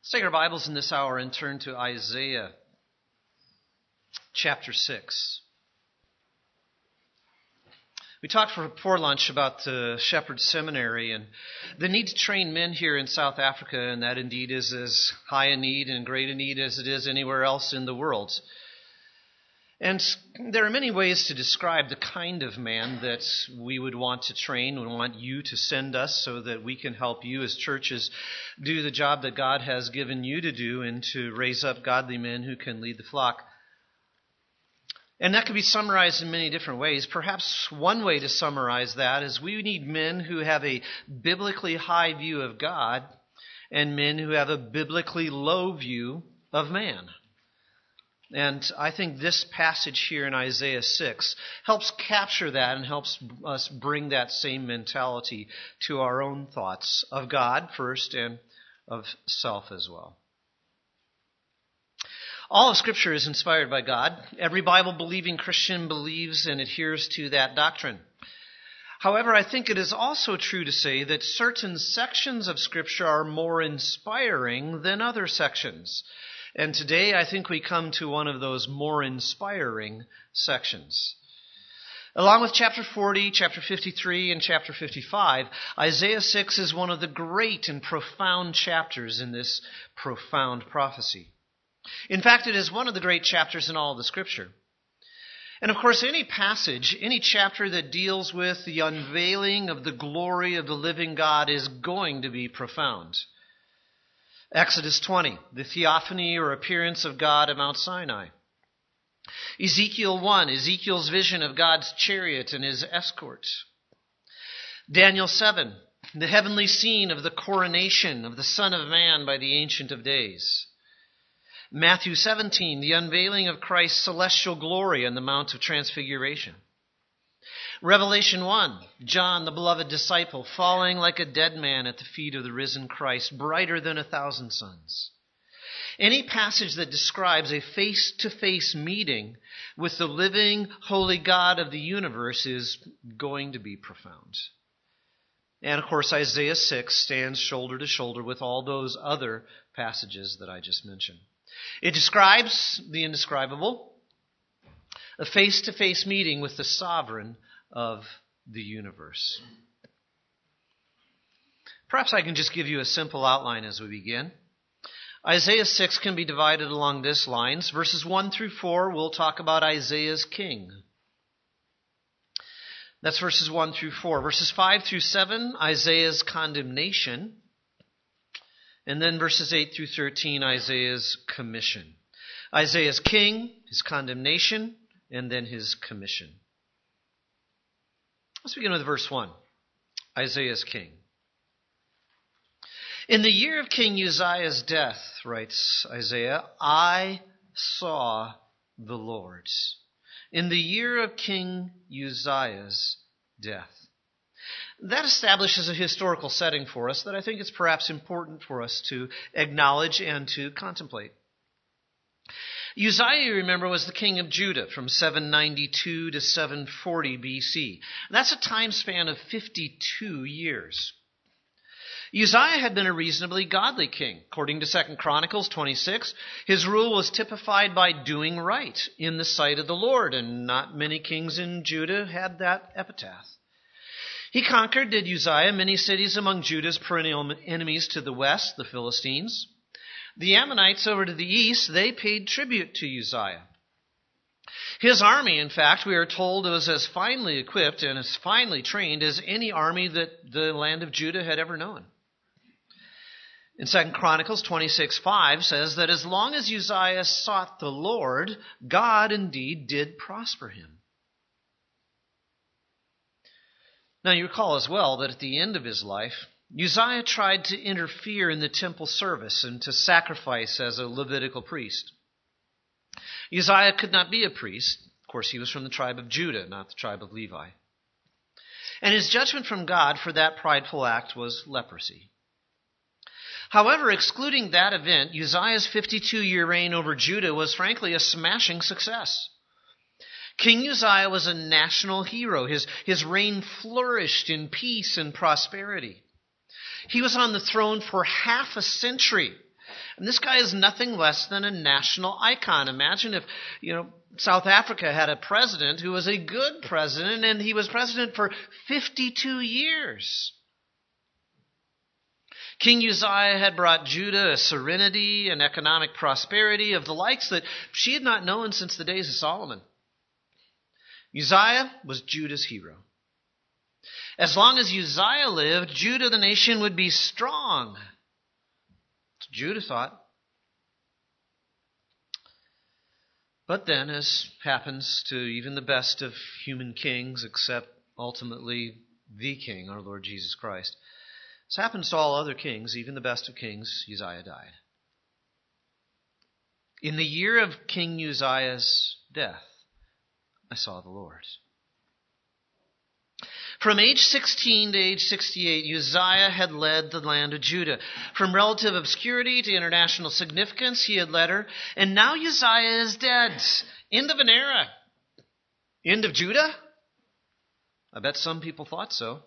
Let's take our Bibles in this hour and turn to Isaiah chapter 6. We talked before lunch about the Shepherd Seminary and the need to train men here in South Africa, and that indeed is as high a need and great a need as it is anywhere else in the world. And there are many ways to describe the kind of man that we would want to train. We want you to send us so that we can help you as churches do the job that God has given you to do and to raise up godly men who can lead the flock. And that can be summarized in many different ways. Perhaps one way to summarize that is we need men who have a biblically high view of God and men who have a biblically low view of man. And I think this passage here in Isaiah 6 helps capture that and helps us bring that same mentality to our own thoughts of God first and of self as well. All of Scripture is inspired by God. Every Bible-believing Christian believes and adheres to that doctrine. However, I think it is also true to say that certain sections of Scripture are more inspiring than other sections. And today I think we come to one of those more inspiring sections. Along with chapter 40, chapter 53, and chapter 55, Isaiah 6 is one of the great and profound chapters in this profound prophecy. In fact, it is one of the great chapters in all of the Scripture. And of course, any passage, any chapter that deals with the unveiling of the glory of the living God is going to be profound. Exodus 20, the theophany or appearance of God at Mount Sinai. Ezekiel 1, Ezekiel's vision of God's chariot and his escort. Daniel 7, the heavenly scene of the coronation of the Son of Man by the Ancient of Days. Matthew 17, the unveiling of Christ's celestial glory on the Mount of Transfiguration. Revelation 1, John, the beloved disciple, falling like a dead man at the feet of the risen Christ, brighter than 1,000 suns. Any passage that describes a face-to-face meeting with the living, holy God of the universe is going to be profound. And of course, Isaiah 6 stands shoulder to shoulder with all those other passages that I just mentioned. It describes the indescribable, a face-to-face meeting with the sovereign of the universe. Perhaps I can just give you a simple outline as we begin. Isaiah 6 can be divided along this lines. Verses 1 through 4, we'll talk about Isaiah's king. That's verses 1 through 4. Verses 5 through 7, Isaiah's condemnation. And then verses 8 through 13, Isaiah's commission. Isaiah's king, his condemnation, and then his commission. Let's begin with verse 1. Isaiah's king. In the year of King Uzziah's death, writes Isaiah, I saw the Lord. In the year of King Uzziah's death. That establishes a historical setting for us that I think it's perhaps important for us to acknowledge and to contemplate. Uzziah, you remember, was the king of Judah from 792 to 740 BC. That's a time span of 52 years. Uzziah had been a reasonably godly king. According to 2 Chronicles 26, his rule was typified by doing right in the sight of the Lord, and not many kings in Judah had that epitaph. He conquered, did Uzziah, many cities among Judah's perennial enemies to the west, the Philistines. The Ammonites over to the east, they paid tribute to Uzziah. His army, in fact, we are told, was as finely equipped and as finely trained as any army that the land of Judah had ever known. In 2 Chronicles 26:5 says that as long as Uzziah sought the Lord, God indeed did prosper him. Now you recall as well that at the end of his life, Uzziah tried to interfere in the temple service and to sacrifice as a Levitical priest. Uzziah could not be a priest. Of course, he was from the tribe of Judah, not the tribe of Levi. And his judgment from God for that prideful act was leprosy. However, excluding that event, Uzziah's 52-year reign over Judah was frankly a smashing success. King Uzziah was a national hero. His reign flourished in peace and prosperity. He was on the throne for half a century And this guy is nothing less than a national icon. Imagine if, South Africa had a president who was a good president, and he was president for 52 years. King Uzziah had brought Judah a serenity and economic prosperity of the likes that she had not known since the days of Solomon. Uzziah was Judah's hero. As long as Uzziah lived, Judah, the nation, would be strong. That's what Judah thought. But then, as happens to even the best of human kings, except ultimately the King, our Lord Jesus Christ, as happens to all other kings, even the best of kings, Uzziah died. In the year of King Uzziah's death, I saw the Lord. From age 16 to age 68, Uzziah had led the land of Judah. From relative obscurity to international significance, he had led her. And now Uzziah is dead. End of an era. End of Judah? I bet some people thought so.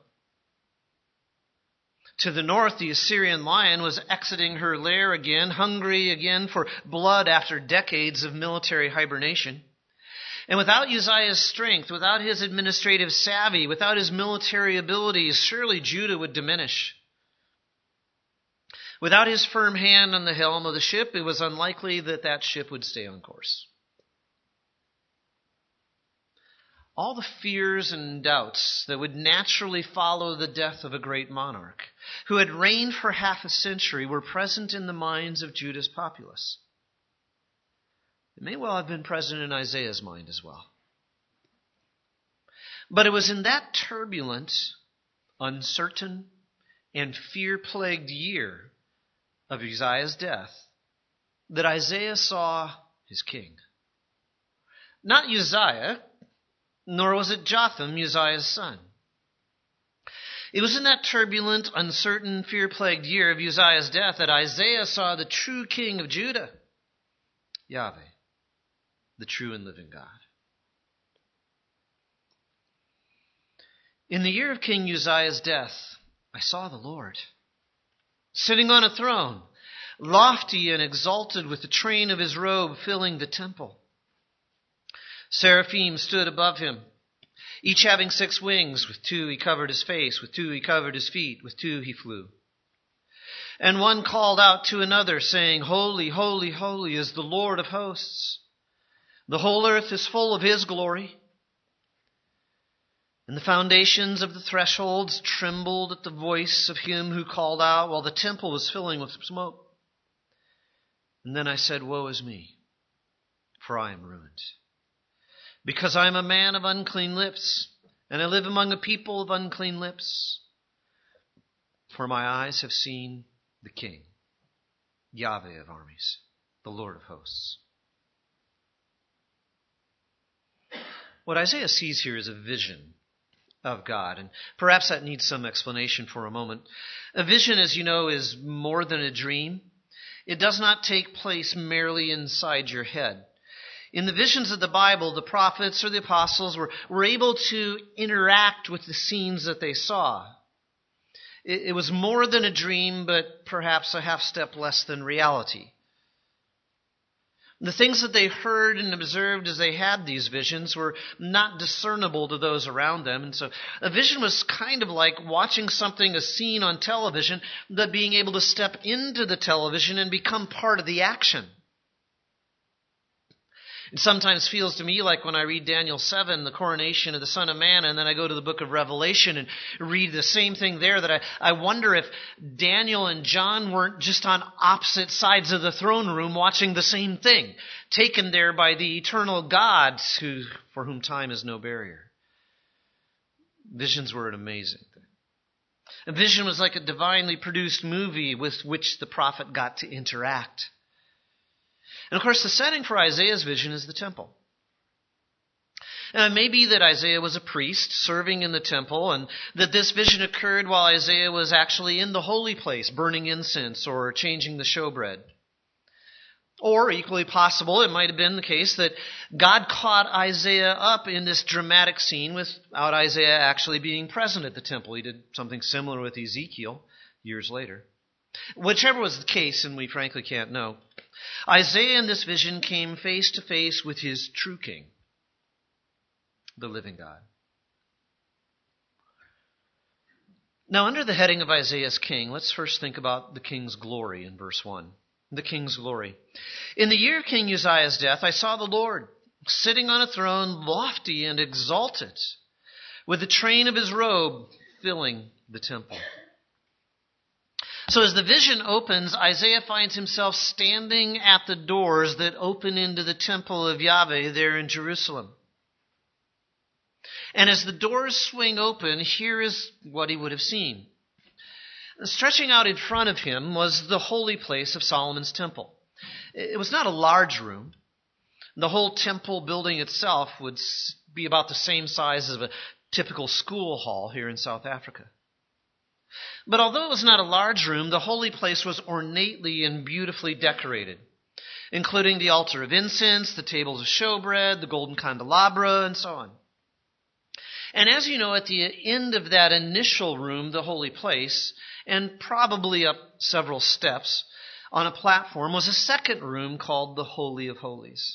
To the north, the Assyrian lion was exiting her lair again, hungry again for blood after decades of military hibernation. And without Uzziah's strength, without his administrative savvy, without his military abilities, surely Judah would diminish. Without his firm hand on the helm of the ship, it was unlikely that that ship would stay on course. All the fears and doubts that would naturally follow the death of a great monarch who had reigned for half a century were present in the minds of Judah's populace. It may well have been present in Isaiah's mind as well. But it was in that turbulent, uncertain, and fear-plagued year of Uzziah's death that Isaiah saw his king. Not Uzziah, nor was it Jotham, Uzziah's son. It was in that turbulent, uncertain, fear-plagued year of Uzziah's death that Isaiah saw the true king of Judah, Yahweh, the true and living God. In the year of King Uzziah's death, I saw the Lord, sitting on a throne, lofty and exalted with the train of his robe filling the temple. Seraphim stood above him, each having 6 wings. With 2 he covered his face, with 2 he covered his feet, with 2 he flew. And one called out to another, saying, Holy, holy, holy is the Lord of hosts. The whole earth is full of his glory. And the foundations of the thresholds trembled at the voice of him who called out, while the temple was filling with smoke. And then I said, Woe is me, for I am ruined, because I am a man of unclean lips, and I live among a people of unclean lips. For my eyes have seen the King, Yahweh of armies, the Lord of hosts. What Isaiah sees here is a vision of God, and perhaps that needs some explanation for a moment. A vision, as you know, is more than a dream. It does not take place merely inside your head. In the visions of the Bible, the prophets or the apostles were able to interact with the scenes that they saw. It was more than a dream, but perhaps a half step less than reality. The things that they heard and observed as they had these visions were not discernible to those around them. And so a vision was kind of like watching something, a scene on television, but being able to step into the television and become part of the action. It sometimes feels to me like when I read Daniel 7, the coronation of the Son of Man, and then I go to the book of Revelation and read the same thing there, that I wonder if Daniel and John weren't just on opposite sides of the throne room watching the same thing, taken there by the eternal God for whom time is no barrier. Visions were an amazing thing. A vision was like a divinely produced movie with which the prophet got to interact. And of course, the setting for Isaiah's vision is the temple. Now, it may be that Isaiah was a priest serving in the temple, and that this vision occurred while Isaiah was actually in the holy place, burning incense or changing the showbread. Or, equally possible, it might have been the case that God caught Isaiah up in this dramatic scene without Isaiah actually being present at the temple. He did something similar with Ezekiel years later. Whichever was the case, and we frankly can't know, Isaiah in this vision came face to face with his true king, the living God. Now, under the heading of Isaiah's king, let's first think about the king's glory in verse 1. The king's glory. In the year of King Uzziah's death, I saw the Lord sitting on a throne, lofty and exalted, with the train of his robe filling the temple. So as the vision opens, Isaiah finds himself standing at the doors that open into the temple of Yahweh there in Jerusalem. And as the doors swing open, here is what he would have seen. Stretching out in front of him was the holy place of Solomon's temple. It was not a large room. The whole temple building itself would be about the same size as a typical school hall here in South Africa. But although it was not a large room, the holy place was ornately and beautifully decorated, including the altar of incense, the tables of showbread, the golden candelabra, and so on. And as you know, at the end of that initial room, the holy place, and probably up several steps on a platform, was a second room called the Holy of Holies.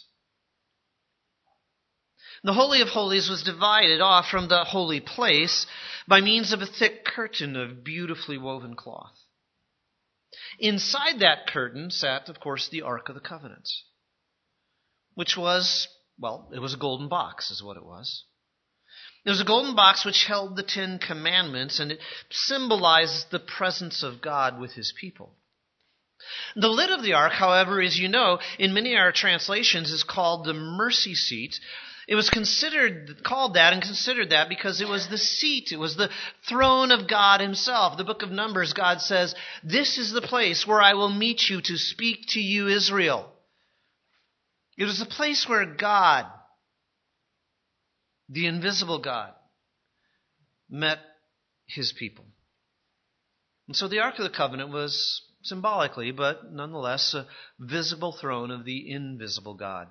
The Holy of Holies was divided off from the holy place by means of a thick curtain of beautifully woven cloth. Inside that curtain sat, of course, the Ark of the Covenant, which was, it was a golden box, is what it was. It was a golden box which held the 10 Commandments, and it symbolized the presence of God with his people. The lid of the ark, however, as you know, in many of our translations is called the mercy seat. It was called that because it was the seat, it was the throne of God himself. The book of Numbers, God says, "This is the place where I will meet you to speak to you, Israel." It was the place where God, the invisible God, met his people. And so the Ark of the Covenant was symbolically, but nonetheless, a visible throne of the invisible God.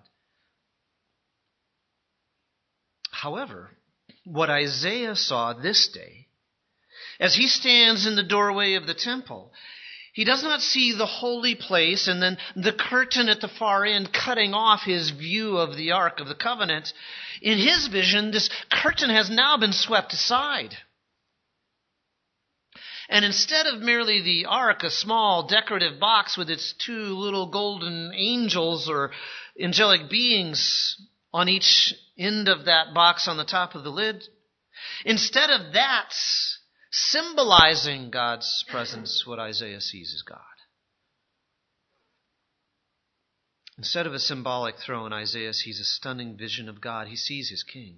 However, what Isaiah saw this day, as he stands in the doorway of the temple, he does not see the holy place and then the curtain at the far end cutting off his view of the Ark of the Covenant. In his vision, this curtain has now been swept aside. And instead of merely the ark, a small decorative box with its 2 little golden angels or angelic beings on each end of that box on the top of the lid, instead of that symbolizing God's presence, what Isaiah sees is God. Instead of a symbolic throne, Isaiah sees a stunning vision of God. He sees his king.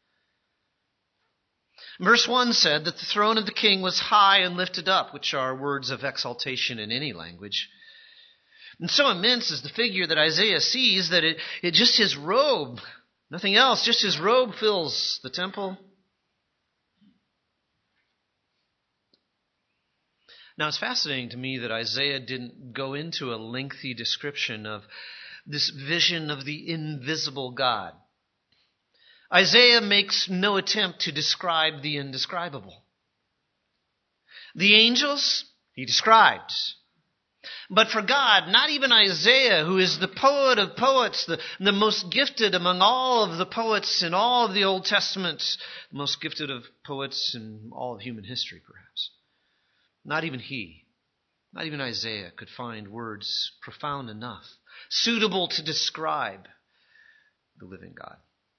Verse 1 said that the throne of the king was high and lifted up, which are words of exaltation in any language. And so immense is the figure that Isaiah sees that it just his robe, nothing else, just his robe fills the temple. Now it's fascinating to me that Isaiah didn't go into a lengthy description of this vision of the invisible God. Isaiah makes no attempt to describe the indescribable. The angels, he describes. But for God, not even Isaiah, who is the poet of poets, the most gifted among all of the poets in all of the Old Testament, the most gifted of poets in all of human history, perhaps. Not even he, not even Isaiah could find words profound enough, suitable to describe the living God.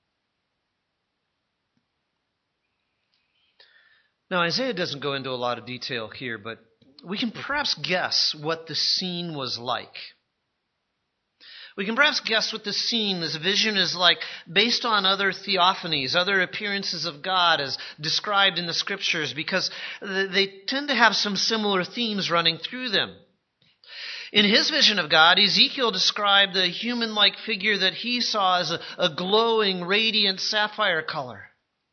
Now, Isaiah doesn't go into a lot of detail here, but we can perhaps guess what the scene was like. We can perhaps guess what the scene, this vision is like based on other theophanies, other appearances of God as described in the Scriptures, because they tend to have some similar themes running through them. In his vision of God, Ezekiel described the human-like figure that he saw as a glowing, radiant sapphire color.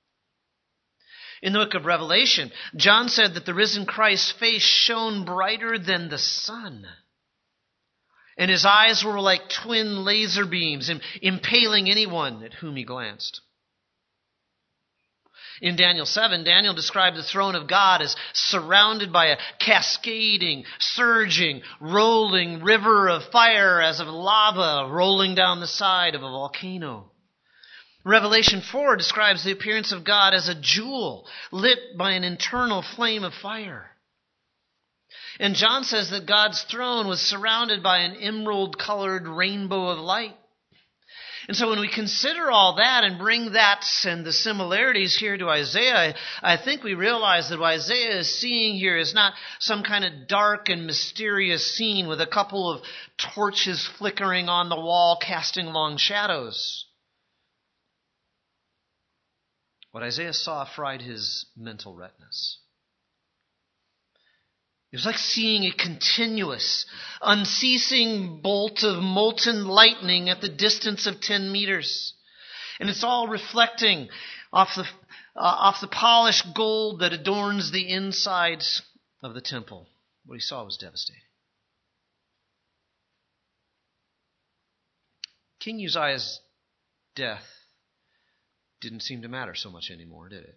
In the book of Revelation, John said that the risen Christ's face shone brighter than the sun. And his eyes were like twin laser beams, impaling anyone at whom he glanced. In Daniel 7, Daniel described the throne of God as surrounded by a cascading, surging, rolling river of fire as of lava rolling down the side of a volcano. Revelation 4 describes the appearance of God as a jewel lit by an internal flame of fire. And John says that God's throne was surrounded by an emerald-colored rainbow of light. And so when we consider all that and bring that and the similarities here to Isaiah, I think we realize that what Isaiah is seeing here is not some kind of dark and mysterious scene with a couple of torches flickering on the wall casting long shadows. What Isaiah saw fried his mental retinas. It was like seeing a continuous, unceasing bolt of molten lightning at the distance of 10 meters. And it's all reflecting off the polished gold that adorns the insides of the temple. What he saw was devastating. King Uzziah's death didn't seem to matter so much anymore, did it?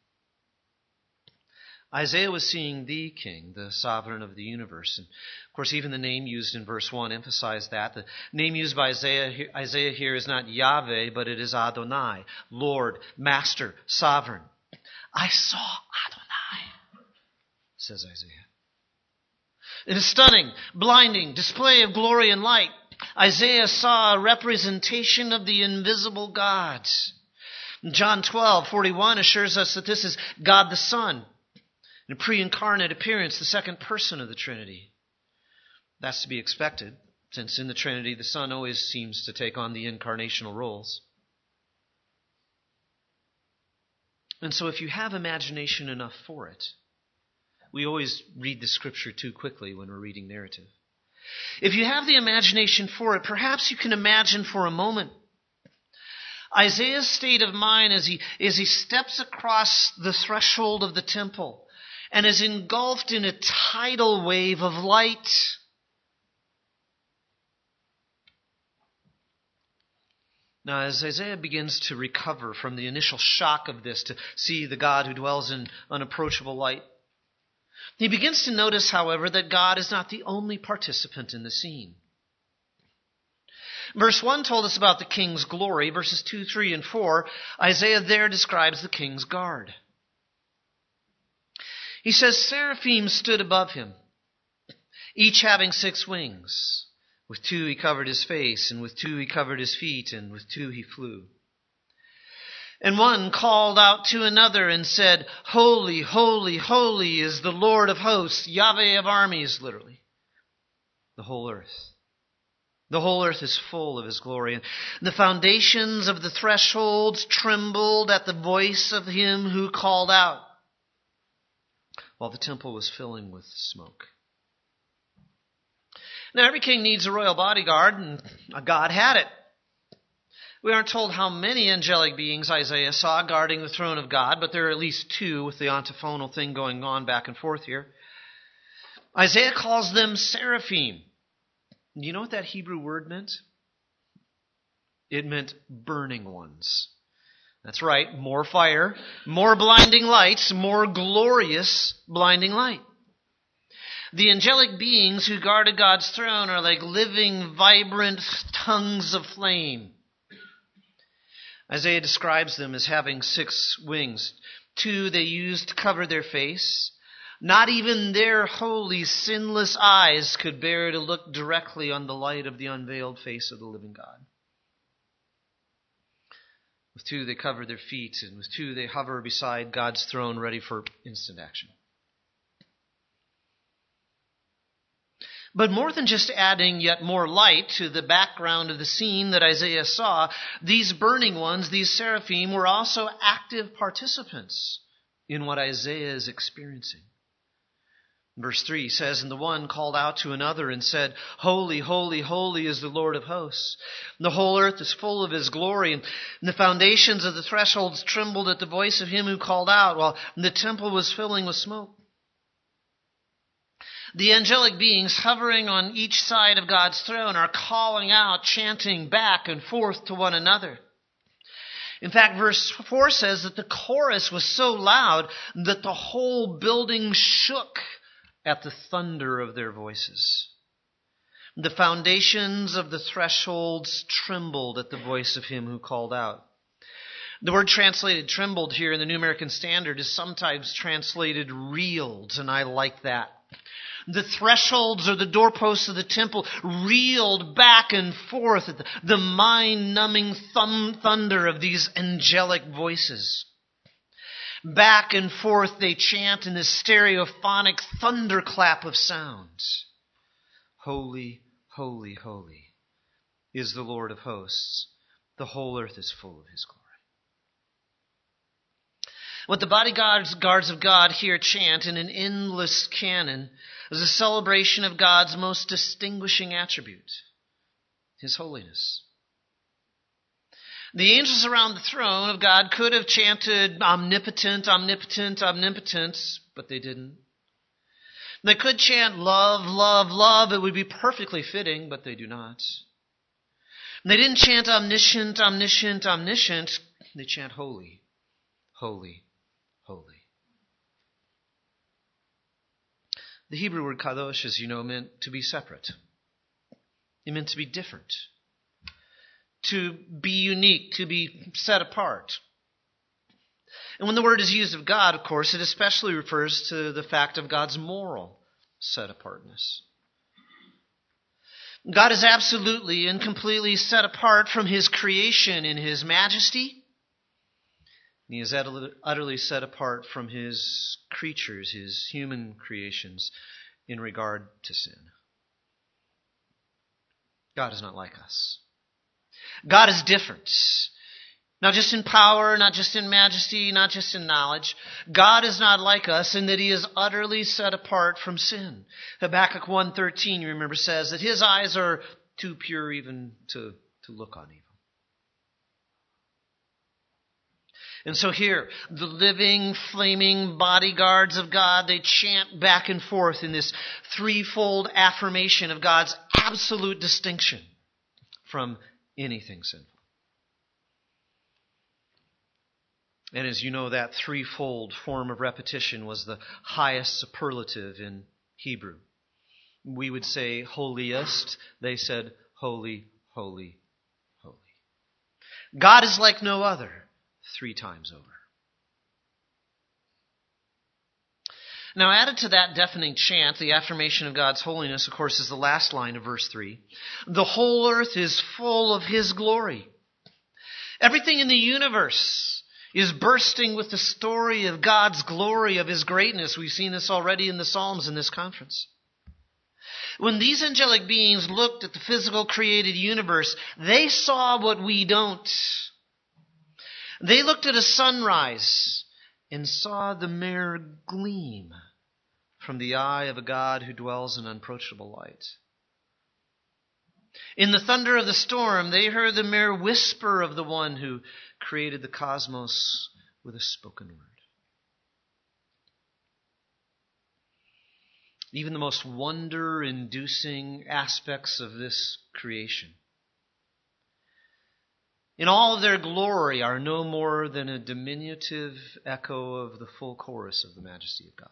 Isaiah was seeing the king, the sovereign of the universe. And of course, even the name used in verse 1 emphasized that. The name used by Isaiah here is not Yahweh, but it is Adonai, Lord, Master, Sovereign. I saw Adonai, says Isaiah. In a stunning, blinding display of glory and light, Isaiah saw a representation of the invisible God. John 12:41 assures us that this is God the Son. In a pre-incarnate appearance, the second person of the Trinity. That's to be expected, since in the Trinity the Son always seems to take on the incarnational roles. And so if you have imagination enough for it, we always read the Scripture too quickly when we're reading narrative. If you have the imagination for it, perhaps you can imagine for a moment Isaiah's state of mind as he steps across the threshold of the temple and is engulfed in a tidal wave of light. Now, as Isaiah begins to recover from the initial shock of this, to see the God who dwells in unapproachable light, he begins to notice, however, that God is not the only participant in the scene. Verse 1 told us about the king's glory. Verses 2, 3, and 4, Isaiah there describes the king's guard. He says, seraphim stood above him, each having 6 wings. With 2 he covered his face, and with 2 he covered his feet, and with 2 he flew. And one called out to another and said, Holy, holy, holy is the Lord of hosts, Yahweh of armies, literally. The whole earth. The whole earth is full of his glory. And the foundations of the thresholds trembled at the voice of him who called out, while the temple was filling with smoke. Now, every king needs a royal bodyguard, and God had it. We aren't told how many angelic beings Isaiah saw guarding the throne of God, but there are at least 2 with the antiphonal thing going on back and forth here. Isaiah calls them seraphim. Do you know what that Hebrew word meant? It meant burning ones. That's right, more fire, more blinding lights, more glorious blinding light. The angelic beings who guarded God's throne are like living, vibrant tongues of flame. Isaiah describes them as having 6 wings. 2 they used to cover their face. Not even their holy, sinless eyes could bear to look directly on the light of the unveiled face of the living God. With 2 they cover their feet, and with 2 they hover beside God's throne ready for instant action. But more than just adding yet more light to the background of the scene that Isaiah saw, these burning ones, these seraphim, were also active participants in what Isaiah is experiencing. Verse 3 says, And the one called out to another and said, Holy, holy, holy is the Lord of hosts. And the whole earth is full of his glory. And the foundations of the thresholds trembled at the voice of him who called out, while the temple was filling with smoke. The angelic beings hovering on each side of God's throne are calling out, chanting back and forth to one another. In fact, verse 4 says that the chorus was so loud that the whole building shook at the thunder of their voices. The foundations of the thresholds trembled at the voice of him who called out. The word translated trembled here in the New American Standard is sometimes translated reeled, and I like that. The thresholds or the doorposts of the temple reeled back and forth at the mind-numbing thunder of these angelic voices. Back and forth they chant in this stereophonic thunderclap of sounds. Holy, holy, holy is the Lord of hosts. The whole earth is full of his glory. What the bodyguards of God here chant in an endless canon is a celebration of God's most distinguishing attribute, his holiness. The angels around the throne of God could have chanted omnipotent, omnipotent, omnipotent, but they didn't. They could chant love, love, love. It would be perfectly fitting, but they do not. They didn't chant omniscient, omniscient, omniscient. They chant holy, holy, holy. The Hebrew word kadosh, as you know, meant to be separate. It meant to be different, to be unique, to be set apart. And when the word is used of God, of course, it especially refers to the fact of God's moral set-apartness. God is absolutely and completely set apart from his creation in his majesty. He is utterly set apart from his creatures, his human creations, in regard to sin. God is not like us. God is different. Not just in power, not just in majesty, not just in knowledge. God is not like us in that he is utterly set apart from sin. Habakkuk 1:13, you remember, says that his eyes are too pure even to look on evil. And so here, the living, flaming bodyguards of God, they chant back and forth in this threefold affirmation of God's absolute distinction from anything sinful. And as you know, that threefold form of repetition was the highest superlative in Hebrew. We would say holiest. They said holy, holy, holy. God is like no other. 3 times over. Now, added to that deafening chant, the affirmation of God's holiness, of course, is the last line of verse 3. The whole earth is full of his glory. Everything in the universe is bursting with the story of God's glory, of his greatness. We've seen this already in the Psalms in this conference. When these angelic beings looked at the physical created universe, they saw what we don't. They looked at a sunrise and saw the mere gleam from the eye of a God who dwells in unapproachable light. In the thunder of the storm, they heard the mere whisper of the one who created the cosmos with a spoken word. Even the most wonder-inducing aspects of this creation, in all of their glory, are no more than a diminutive echo of the full chorus of the majesty of God.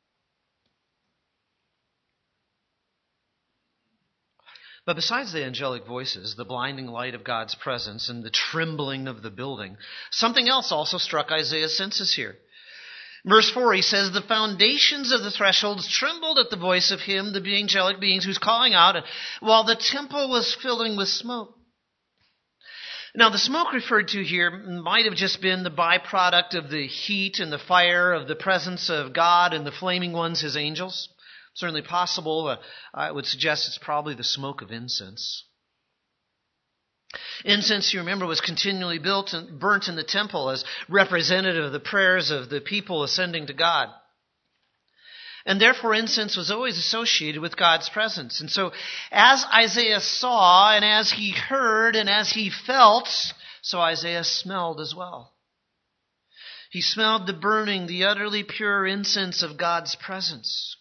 But besides the angelic voices, the blinding light of God's presence, and the trembling of the building, something else also struck Isaiah's senses here. Verse 4, he says, the foundations of the thresholds trembled at the voice of him, the angelic beings, who's calling out, while the temple was filling with smoke. Now, the smoke referred to here might have just been the byproduct of the heat and the fire of the presence of God and the flaming ones, his angels. Certainly possible. I would suggest it's probably the smoke of incense. Incense, you remember, was continually burnt in the temple as representative of the prayers of the people ascending to God. And therefore, incense was always associated with God's presence. And so, as Isaiah saw, and as he heard, and as he felt, so Isaiah smelled as well. He smelled the burning, the utterly pure incense of God's presence.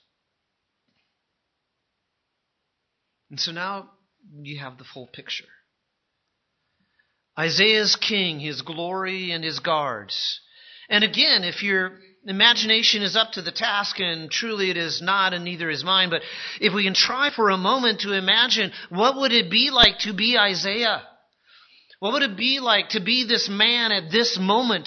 And so now you have the full picture. Isaiah's king, his glory, and his guards. And again, if your imagination is up to the task, and truly it is not, and neither is mine, but if we can try for a moment to imagine, what would it be like to be Isaiah? What would it be like to be this man at this moment?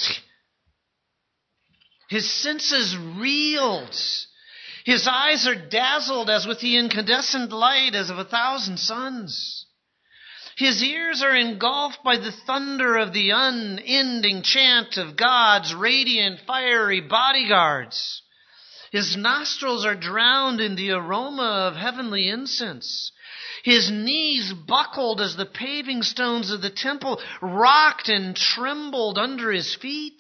His senses reeled. His eyes are dazzled as with the incandescent light as of 1,000 suns. His ears are engulfed by the thunder of the unending chant of God's radiant, fiery bodyguards. His nostrils are drowned in the aroma of heavenly incense. His knees buckled as the paving stones of the temple rocked and trembled under his feet.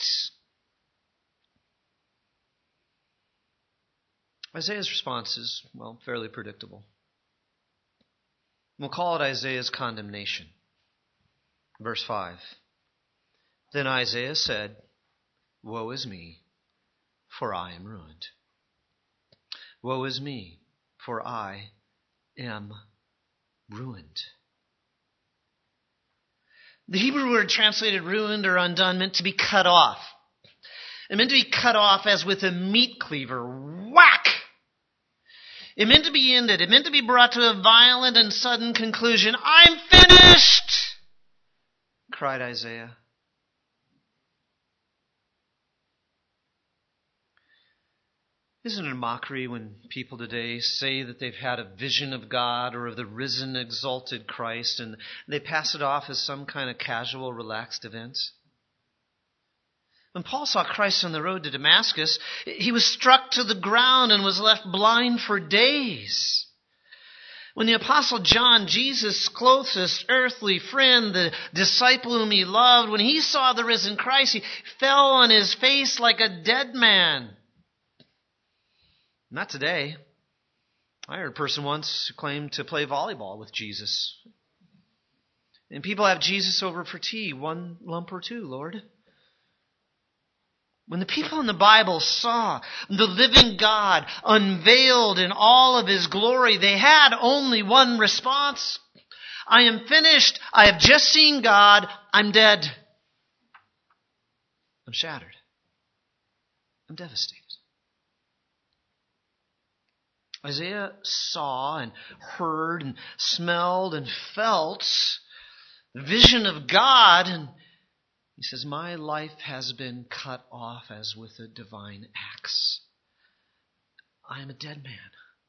Isaiah's response is, fairly predictable. We'll call it Isaiah's condemnation. Verse 5. Then Isaiah said, Woe is me, for I am ruined. Woe is me, for I am ruined. The Hebrew word translated ruined or undone meant to be cut off. It meant to be cut off as with a meat cleaver. Whack! It meant to be ended. It meant to be brought to a violent and sudden conclusion. I'm finished! Cried Isaiah. Isn't it a mockery when people today say that they've had a vision of God or of the risen, exalted Christ, and they pass it off as some kind of casual, relaxed event? When Paul saw Christ on the road to Damascus, he was struck to the ground and was left blind for days. When the Apostle John, Jesus' closest earthly friend, the disciple whom he loved, when he saw the risen Christ, he fell on his face like a dead man. Not today. I heard a person once who claimed to play volleyball with Jesus. And people have Jesus over for tea, 1 lump or 2, Lord. When the people in the Bible saw the living God unveiled in all of His glory, they had only one response. I am finished. I have just seen God. I'm dead. I'm shattered. I'm devastated. Isaiah saw and heard and smelled and felt the vision of God, and he says, my life has been cut off as with a divine axe. I am a dead man.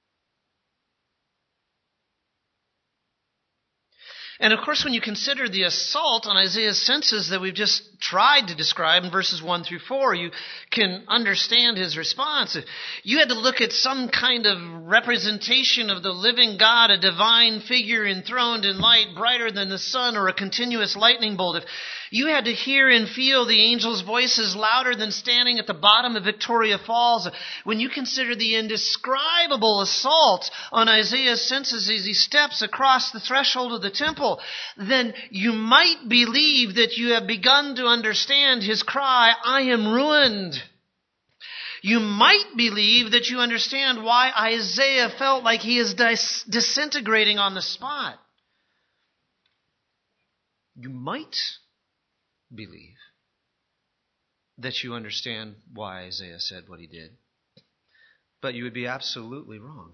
And of course, when you consider the assault on Isaiah's senses that we've just tried to describe in verses 1 through 4, you can understand his response. If you had to look at some kind of representation of the living God, a divine figure enthroned in light brighter than the sun or a continuous lightning bolt, if you had to hear and feel the angels' voices louder than standing at the bottom of Victoria Falls, when you consider the indescribable assault on Isaiah's senses as he steps across the threshold of the temple, then you might believe that you have begun to understand his cry, I am ruined. You might believe that you understand why Isaiah felt like he is disintegrating on the spot. You might believe that you understand why Isaiah said what he did, but you would be absolutely wrong.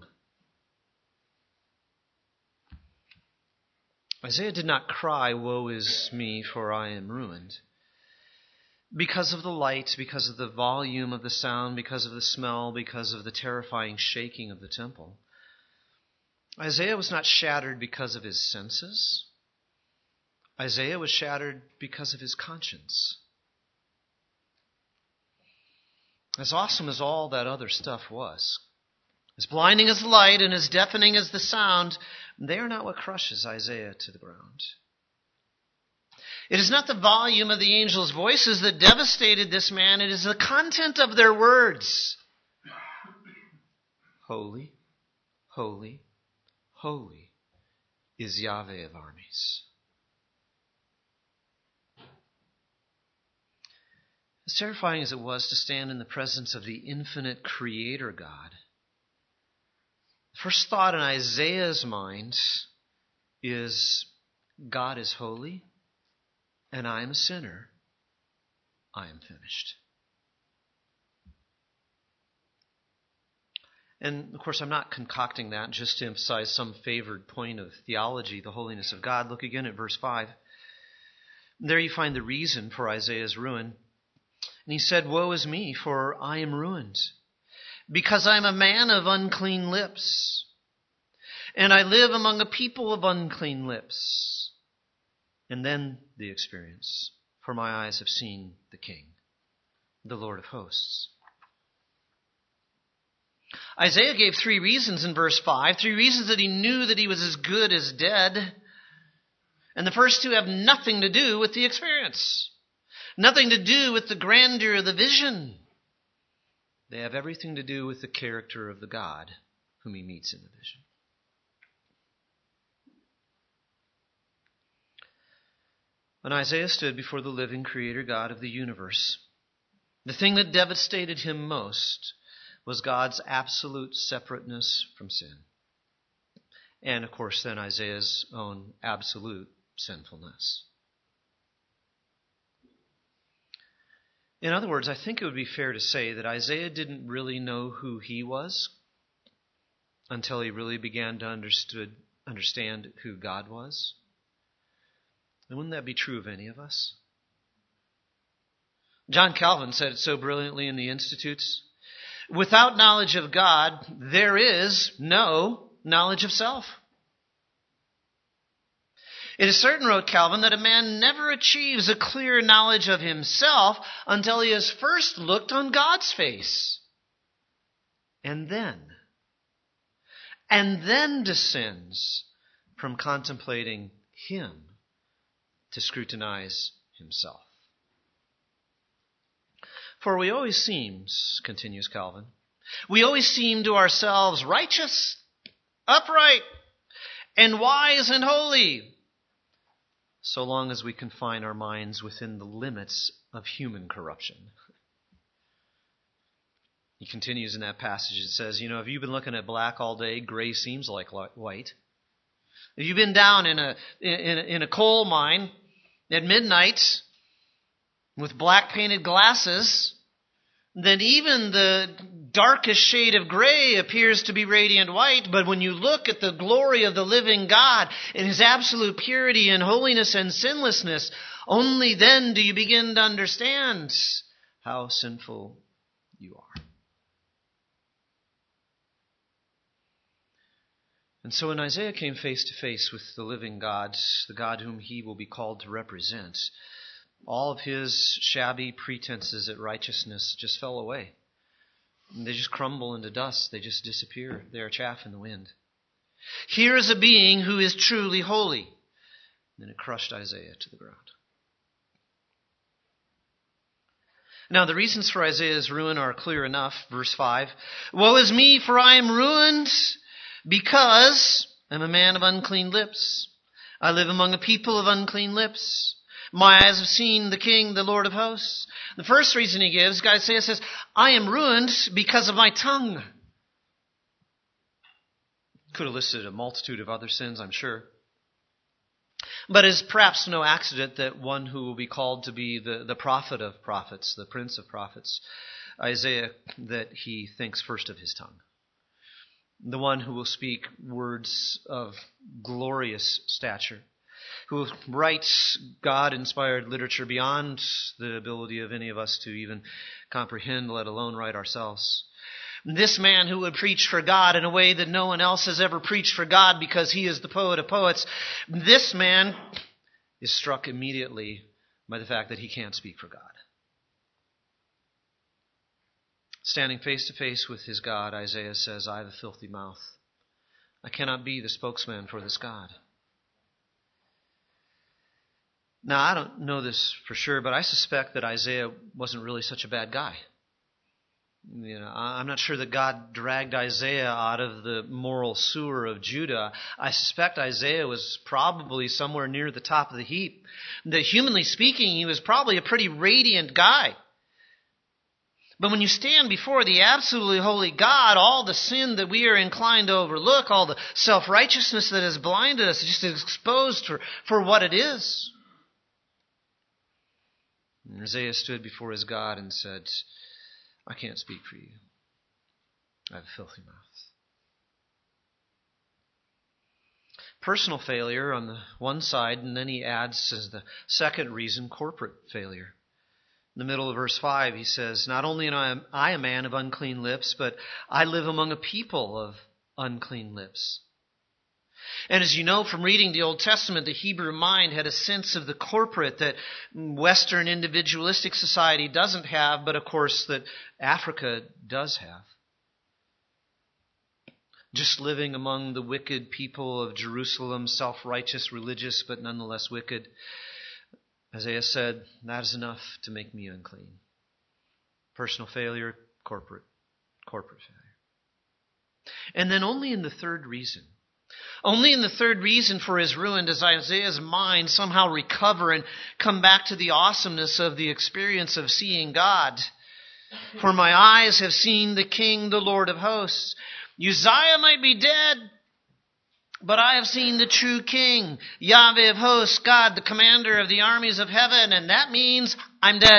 Isaiah did not cry, woe is me, for I am ruined, because of the light, because of the volume of the sound, because of the smell, because of the terrifying shaking of the temple. Isaiah was not shattered because of his senses. Isaiah was shattered because of his conscience. As awesome as all that other stuff was, as blinding as the light and as deafening as the sound, they are not what crushes Isaiah to the ground. It is not the volume of the angels' voices that devastated this man. It is the content of their words. Holy, holy, holy is Yahweh of armies. As terrifying as it was to stand in the presence of the infinite Creator God, the first thought in Isaiah's mind is, God is holy and I am a sinner, I am finished. And, of course, I'm not concocting that just to emphasize some favored point of theology, the holiness of God. Look again at verse 5. There you find the reason for Isaiah's ruin. And he said, "Woe is me, for I am ruined, because I am a man of unclean lips, and I live among a people of unclean lips." And then the experience, "For my eyes have seen the King, the Lord of hosts." Isaiah gave 3 reasons in verse 5, 3 reasons that he knew that he was as good as dead. And the first 2 have nothing to do with the experience, nothing to do with the grandeur of the vision. They have everything to do with the character of the God whom he meets in the vision. When Isaiah stood before the living Creator God of the universe, the thing that devastated him most was God's absolute separateness from sin. And, of course, then Isaiah's own absolute sinfulness. In other words, I think it would be fair to say that Isaiah didn't really know who he was until he really began to understand who God was. And wouldn't that be true of any of us? John Calvin said it so brilliantly in the Institutes. Without knowledge of God, there is no knowledge of self. It is certain, wrote Calvin, that a man never achieves a clear knowledge of himself until he has first looked on God's face. And then descends from contemplating Him to scrutinize himself. For we always seem, continues Calvin, we always seem to ourselves righteous, upright, and wise and holy, so long as we confine our minds within the limits of human corruption. He continues in that passage, it says, if you've been looking at black all day, gray seems like white. If you've been down in a coal mine at midnight with black painted glasses, then even the darkest shade of gray appears to be radiant white. But when you look at the glory of the living God in His absolute purity and holiness and sinlessness, only then do you begin to understand how sinful you are. And so when Isaiah came face to face with the living God, the God whom he will be called to represent, all of his shabby pretenses at righteousness just fell away. And they just crumble into dust. They just disappear. They are chaff in the wind. Here is a being who is truly holy. And it crushed Isaiah to the ground. Now, the reasons for Isaiah's ruin are clear enough. Verse 5, "Woe is me, for I am ruined, because I am a man of unclean lips. I live among a people of unclean lips. My eyes have seen the King, the Lord of hosts." The first reason he gives, Isaiah says, I am ruined because of my tongue. Could have listed a multitude of other sins, I'm sure. But it's perhaps no accident that one who will be called to be the prophet of prophets, the prince of prophets, Isaiah, that he thinks first of his tongue. The one who will speak words of glorious stature, who writes God-inspired literature beyond the ability of any of us to even comprehend, let alone write ourselves. This man who would preach for God in a way that no one else has ever preached for God because he is the poet of poets, this man is struck immediately by the fact that he can't speak for God. Standing face to face with his God, Isaiah says, I have a filthy mouth. I cannot be the spokesman for this God. Now, I don't know this for sure, but I suspect that Isaiah wasn't really such a bad guy. I'm not sure that God dragged Isaiah out of the moral sewer of Judah. I suspect Isaiah was probably somewhere near the top of the heap. That humanly speaking, he was probably a pretty radiant guy. But when you stand before the absolutely holy God, all the sin that we are inclined to overlook, all the self-righteousness that has blinded us, is just exposed for what it is. And Isaiah stood before his God and said, I can't speak for you. I have a filthy mouth. Personal failure on the one side, and then he adds as the second reason, corporate failure. In the middle of verse 5, he says, not only am I a man of unclean lips, but I live among a people of unclean lips. And as you know from reading the Old Testament, the Hebrew mind had a sense of the corporate that Western individualistic society doesn't have, but of course that Africa does have. Just living among the wicked people of Jerusalem, self-righteous, religious, but nonetheless wicked. Isaiah said, that is enough to make me unclean. Personal failure, corporate failure. And then only in the third reason for his ruin does Isaiah's mind somehow recover and come back to the awesomeness of the experience of seeing God. For my eyes have seen the King, the Lord of hosts. Uzziah might be dead, but I have seen the true King, Yahweh of hosts, God, the commander of the armies of heaven, and that means I'm dead.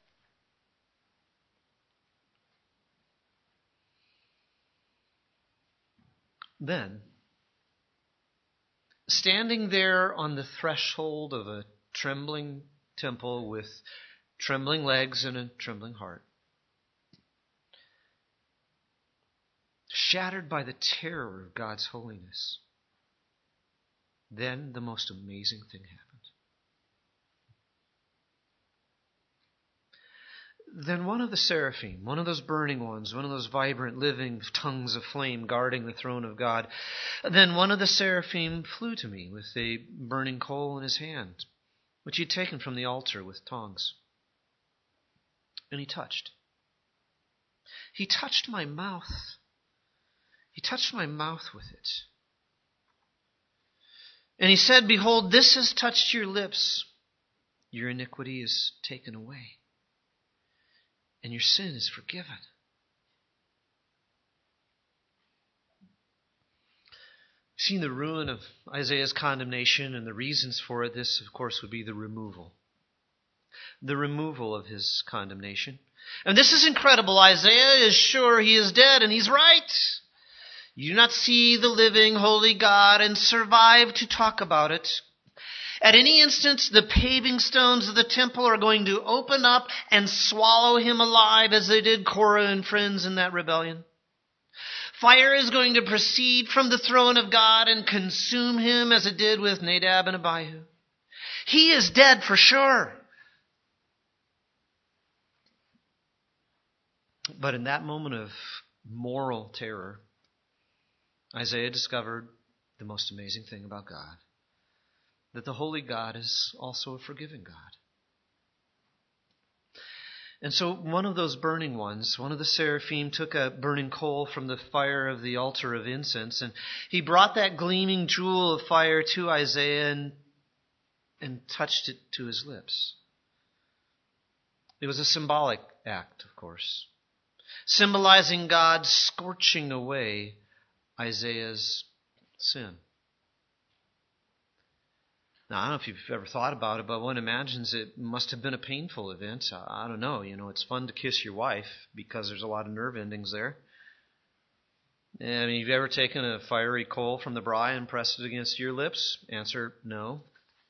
Then, standing there on the threshold of a trembling temple with trembling legs and a trembling heart, shattered by the terror of God's holiness, then the most amazing thing happened. Then one of the seraphim, one of those burning ones, one of those vibrant, living tongues of flame guarding the throne of God, then one of the seraphim flew to me with a burning coal in his hand, which he had taken from the altar with tongs. And he touched my mouth. He touched my mouth with it. And he said, behold, this has touched your lips. Your iniquity is taken away, and your sin is forgiven. Seeing the ruin of Isaiah's condemnation and the reasons for it, this, of course, would be the removal. The removal of his condemnation. And this is incredible. Isaiah is sure he is dead, and he's right. You do not see the living, holy God and survive to talk about it. At any instant, the paving stones of the temple are going to open up and swallow him alive as they did Korah and friends in that rebellion. Fire is going to proceed from the throne of God and consume him as it did with Nadab and Abihu. He is dead for sure. But in that moment of moral terror, Isaiah discovered the most amazing thing about God. That the holy God is also a forgiving God. And so one of those burning ones, one of the seraphim, took a burning coal from the fire of the altar of incense, and he brought that gleaming jewel of fire to Isaiah and touched it to his lips. It was a symbolic act, of course, symbolizing God scorching away Isaiah's sin. Now, I don't know if you've ever thought about it, but one imagines it must have been a painful event. I don't know. It's fun to kiss your wife because there's a lot of nerve endings there. And you've ever taken a fiery coal from the braai and pressed it against your lips? Answer, no.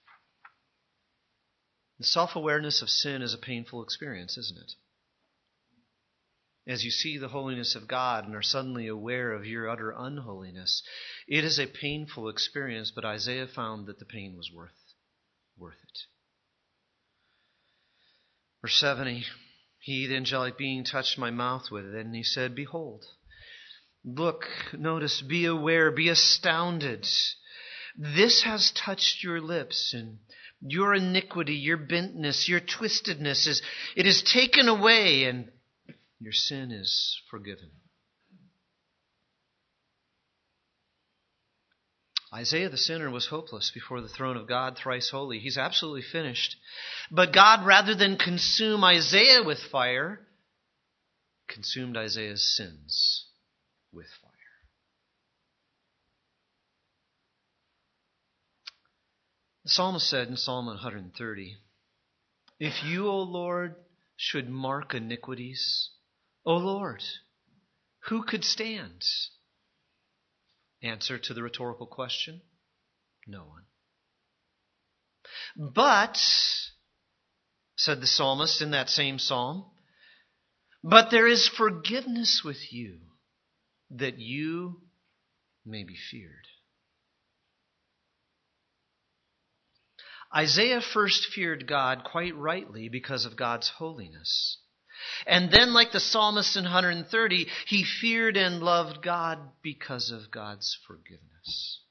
The self-awareness of sin is a painful experience, isn't it? As you see the holiness of God and are suddenly aware of your utter unholiness, it is a painful experience, but Isaiah found that the pain was worth it. Verse 7, he, the angelic being, touched my mouth with it, and he said, behold, look, notice, be aware, be astounded. This has touched your lips, and your iniquity, your bentness, your twistedness, it is taken away, and your sin is forgiven. Isaiah the sinner was hopeless before the throne of God, thrice holy. He's absolutely finished. But God, rather than consume Isaiah with fire, consumed Isaiah's sins with fire. The psalmist said in Psalm 130, If you, O Lord, should mark iniquities, O Lord, who could stand? Answer to the rhetorical question, no one. But, said the psalmist in that same psalm, but there is forgiveness with you, that you may be feared. Isaiah first feared God quite rightly because of God's holiness. And then, like the psalmist in 130, he feared and loved God because of God's forgiveness.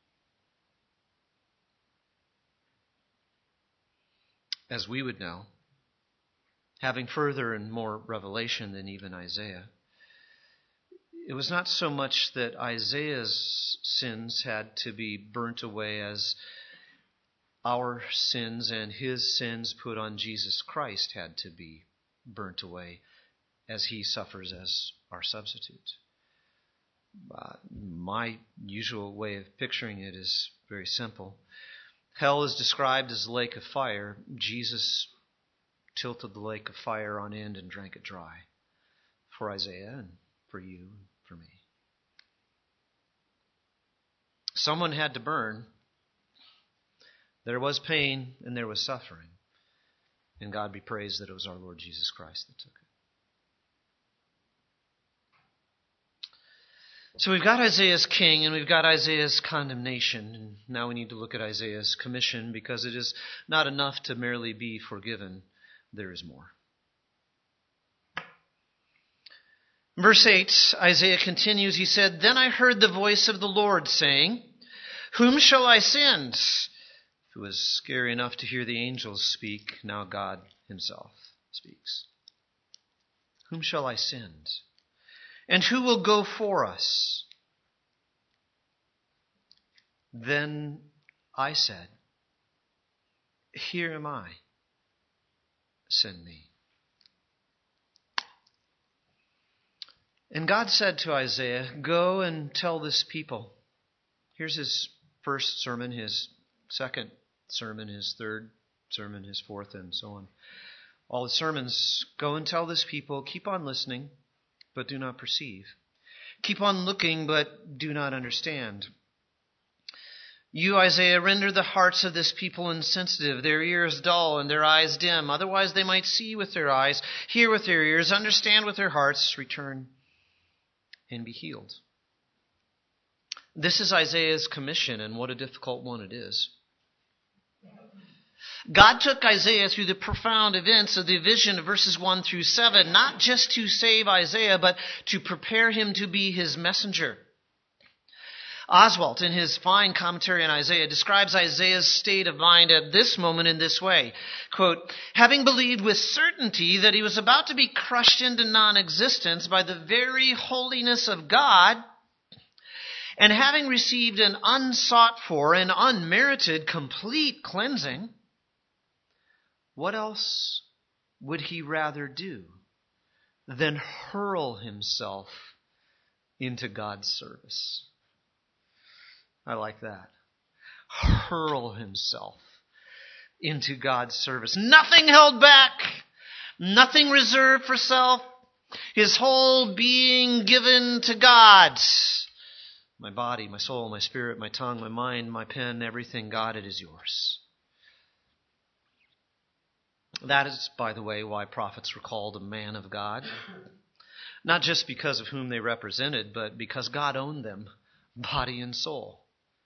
As we would know, having further and more revelation than even Isaiah, it was not so much that Isaiah's sins had to be burnt away as our sins and his sins put on Jesus Christ had to be burnt away as he suffers as our substitute. My usual way of picturing it is very simple. Hell is described as a lake of fire. Jesus tilted the lake of fire on end and drank it dry for Isaiah and for you and for me. Someone had to burn. There was pain and there was suffering. And God be praised that it was our Lord Jesus Christ that took it. So we've got Isaiah's king and we've got Isaiah's condemnation. And now we need to look at Isaiah's commission, because it is not enough to merely be forgiven. There is more. Verse 8, Isaiah continues. He said, "Then I heard the voice of the Lord saying, whom shall I send?" It was scary enough to hear the angels speak. Now God himself speaks. Whom shall I send? And who will go for us? Then I said, here am I. Send me. And God said to Isaiah, go and tell this people. Here's his first sermon, his second sermon, his third sermon, his fourth, and so on. All the sermons, go and tell this people, keep on listening, but do not perceive. Keep on looking, but do not understand. You, Isaiah, render the hearts of this people insensitive, their ears dull and their eyes dim. Otherwise they might see with their eyes, hear with their ears, understand with their hearts, return and be healed. This is Isaiah's commission, and what a difficult one it is. God took Isaiah through the profound events of the vision of verses 1 through 7, not just to save Isaiah, but to prepare him to be his messenger. Oswalt, in his fine commentary on Isaiah, describes Isaiah's state of mind at this moment in this way. Quote, having believed with certainty that he was about to be crushed into non-existence by the very holiness of God, and having received an unsought for and unmerited complete cleansing, what else would he rather do than hurl himself into God's service? I like that. Hurl himself into God's service. Nothing held back. Nothing reserved for self. His whole being given to God. My body, my soul, my spirit, my tongue, my mind, my pen, everything, God, it is yours. That is, by the way, why prophets were called a man of God. Not just because of whom they represented, but because God owned them, body and soul.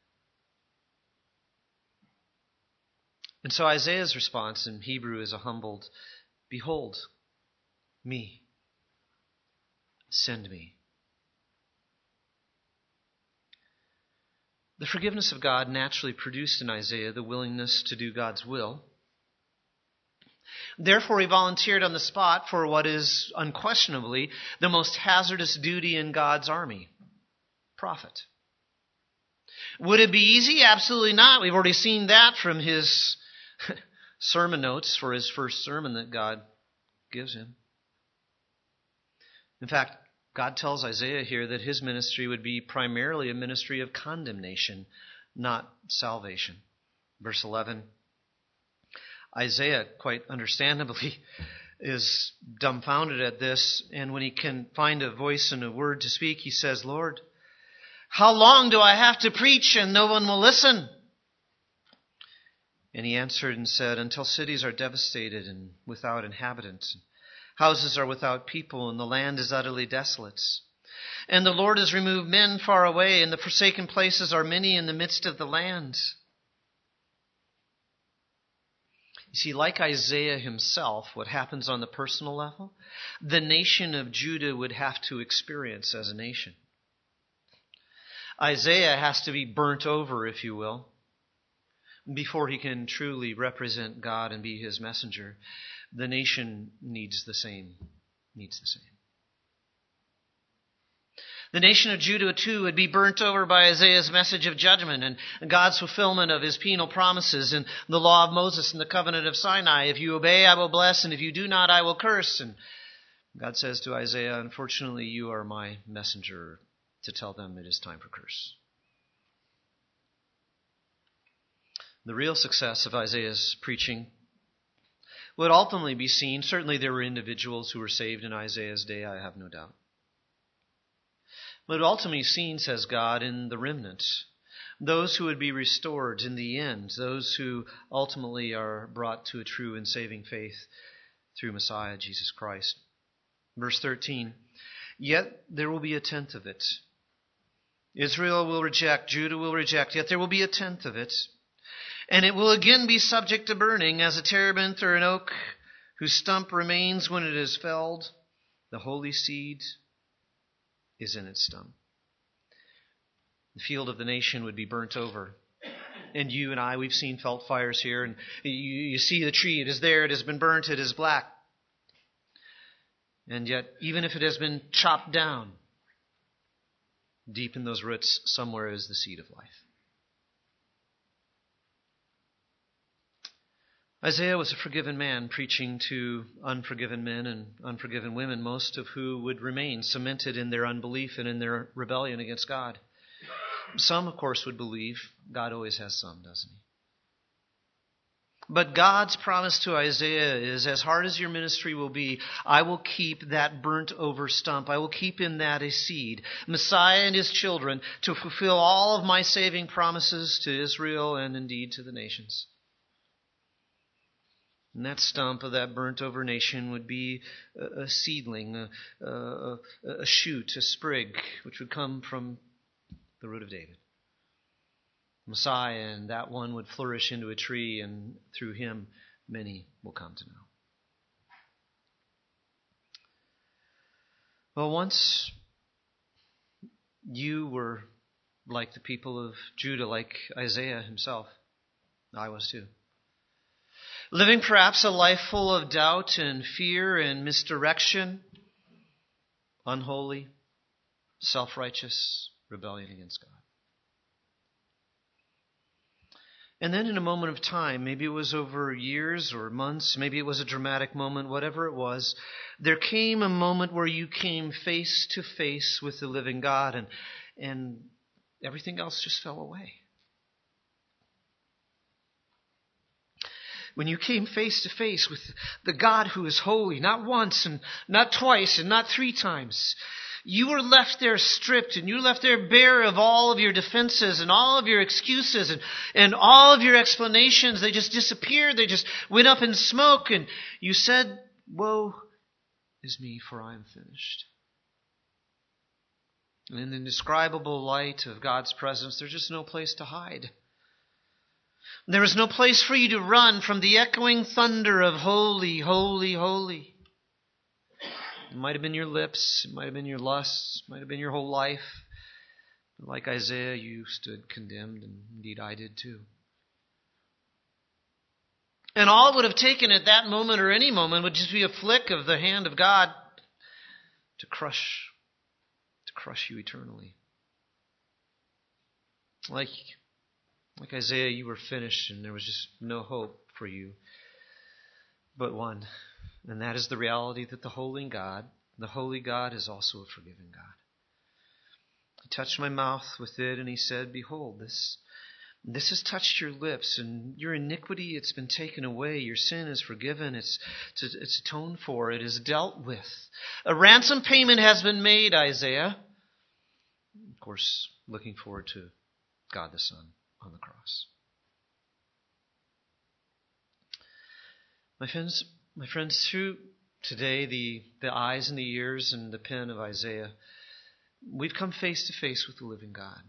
And so Isaiah's response in Hebrew is a humbled, behold, me, send me. The forgiveness of God naturally produced in Isaiah the willingness to do God's will. Therefore, he volunteered on the spot for what is unquestionably the most hazardous duty in God's army, prophet. Would it be easy? Absolutely not. We've already seen that from his sermon notes for his first sermon that God gives him. In fact, God tells Isaiah here that his ministry would be primarily a ministry of condemnation, not salvation. Verse 11, Isaiah, quite understandably, is dumbfounded at this, and when he can find a voice and a word to speak, he says, Lord, how long do I have to preach and no one will listen? And he answered and said, until cities are devastated and without inhabitants, houses are without people, and the land is utterly desolate. And the Lord has removed men far away, and the forsaken places are many in the midst of the land. You see, like Isaiah himself, what happens on the personal level, the nation of Judah would have to experience as a nation. Isaiah has to be burnt over, if you will, before he can truly represent God and be his messenger. The nation needs the same. The nation of Judah, too, would be burnt over by Isaiah's message of judgment and God's fulfillment of his penal promises and the law of Moses and the covenant of Sinai. If you obey, I will bless, and if you do not, I will curse. And God says to Isaiah, unfortunately, you are my messenger to tell them it is time for curse. The real success of Isaiah's preaching would ultimately be seen. Certainly there were individuals who were saved in Isaiah's day, I have no doubt. But ultimately seen, says God, in the remnant, those who would be restored in the end, those who ultimately are brought to a true and saving faith through Messiah, Jesus Christ. Verse 13, yet there will be a tenth of it. Israel will reject, Judah will reject, yet there will be a tenth of it. And it will again be subject to burning as a terebinth or an oak whose stump remains when it is felled. The holy seed is in its stump. The field of the nation would be burnt over. And you and I, we've seen felt fires here. And you see the tree, it is there, it has been burnt, it is black. And yet, even if it has been chopped down, deep in those roots somewhere is the seed of life. Isaiah was a forgiven man preaching to unforgiven men and unforgiven women, most of who would remain cemented in their unbelief and in their rebellion against God. Some, of course, would believe. God always has some, doesn't he? But God's promise to Isaiah is, as hard as your ministry will be, I will keep that burnt over stump. I will keep in that a seed, Messiah and his children, to fulfill all of my saving promises to Israel and indeed to the nations. And that stump of that burnt-over nation would be a seedling, a shoot, a sprig, which would come from the root of David. Messiah, and that one would flourish into a tree, and through him many will come to know. Well, once you were like the people of Judah, like Isaiah himself. I was too. Living perhaps a life full of doubt and fear and misdirection, unholy, self-righteous, rebellion against God. And then in a moment of time, maybe it was over years or months, maybe it was a dramatic moment, whatever it was, there came a moment where you came face to face with the living God, and everything else just fell away. When you came face to face with the God who is holy, not once and not twice and not three times, you were left there stripped, and you were left there bare of all of your defenses and all of your excuses and all of your explanations. They just disappeared. They just went up in smoke, and you said, woe is me, for I am finished. And in the indescribable light of God's presence, there's just no place to hide. There is no place for you to run from the echoing thunder of holy, holy, holy. It might have been your lips, it might have been your lusts, it might have been your whole life. Like Isaiah, you stood condemned, and indeed I did too. And all it would have taken at that moment or any moment would just be a flick of the hand of God to crush you eternally. Like Isaiah, you were finished, and there was just no hope for you but one. And that is the reality that the holy God is also a forgiving God. He touched my mouth with it, and he said, behold, This has touched your lips, and your iniquity, it's been taken away. Your sin is forgiven. It's atoned for. It is dealt with. A ransom payment has been made, Isaiah. Of course, looking forward to God the Son on the cross. My friends, through today the eyes and the ears and the pen of Isaiah, we've come face to face with the living God.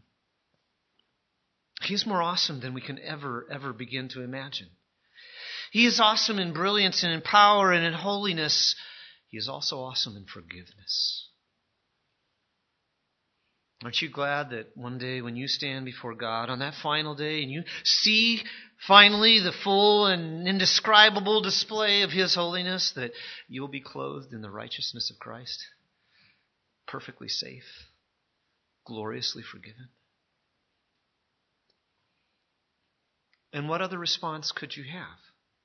He is more awesome than we can ever begin to imagine. He is awesome in brilliance and in power and in holiness. He is also awesome in forgiveness. Aren't you glad that one day when you stand before God on that final day and you see finally the full and indescribable display of His holiness, that you will be clothed in the righteousness of Christ, perfectly safe, gloriously forgiven? And what other response could you have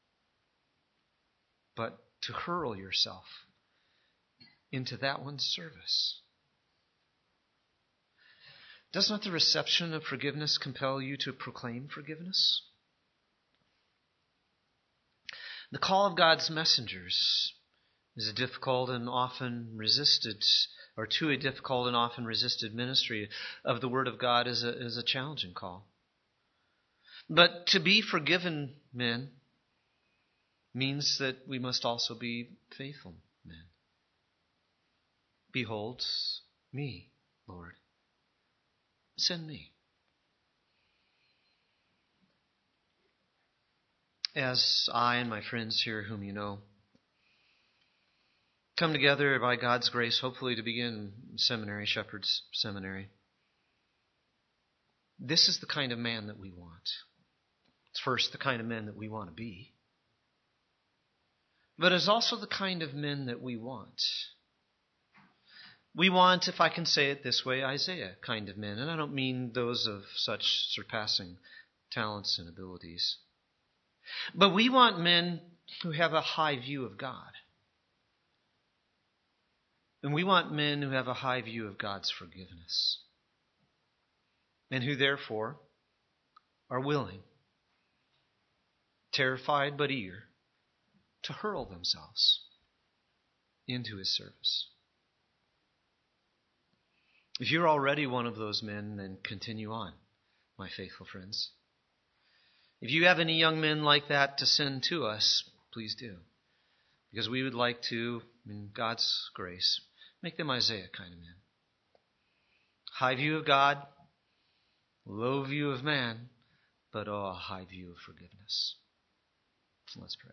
but to hurl yourself into that one's service? Does not the reception of forgiveness compel you to proclaim forgiveness? The call of God's messengers is a difficult and often resisted, or to a difficult and often resisted ministry of the Word of God is a challenging call. But to be forgiven men means that we must also be faithful men. Behold me, Lord. Send me. As I and my friends here, whom you know, come together by God's grace, hopefully to begin seminary, Shepherd's Seminary, this is the kind of man that we want. It's first the kind of men that we want to be, but it's also the kind of men that we want. We want, if I can say it this way, Isaiah kind of men. And I don't mean those of such surpassing talents and abilities. But we want men who have a high view of God. And we want men who have a high view of God's forgiveness. And who therefore are willing, terrified but eager, to hurl themselves into His service. If you're already one of those men, then continue on, my faithful friends. If you have any young men like that to send to us, please do. Because we would like to, in God's grace, make them Isaiah kind of men. High view of God, low view of man, but a high view of forgiveness. Let's pray.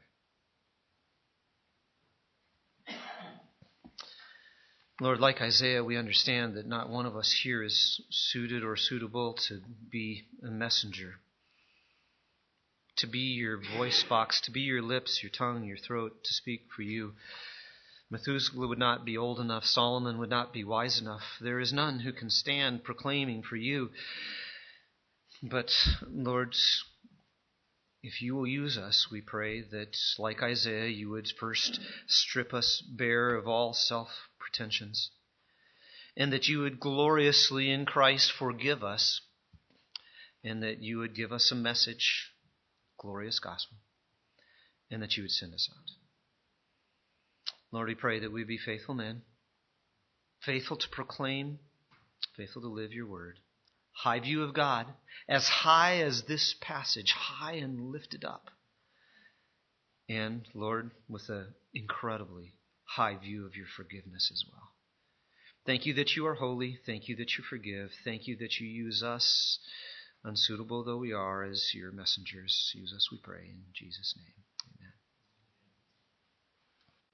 Lord, like Isaiah, we understand that not one of us here is suited or suitable to be a messenger, to be your voice box, to be your lips, your tongue, your throat, to speak for you. Methuselah would not be old enough. Solomon would not be wise enough. There is none who can stand proclaiming for you. But, Lord, if you will use us, we pray that, like Isaiah, you would first strip us bare of all self-pretensions, and that you would gloriously in Christ forgive us, and that you would give us a message, glorious gospel, and that you would send us out. Lord, we pray that we be faithful men, faithful to proclaim, faithful to live your word. High view of God, as high as this passage, high and lifted up. And, Lord, with an incredibly high view of your forgiveness as well. Thank you that you are holy. Thank you that you forgive. Thank you that you use us, unsuitable though we are, as your messengers. Use us, we pray, in Jesus' name.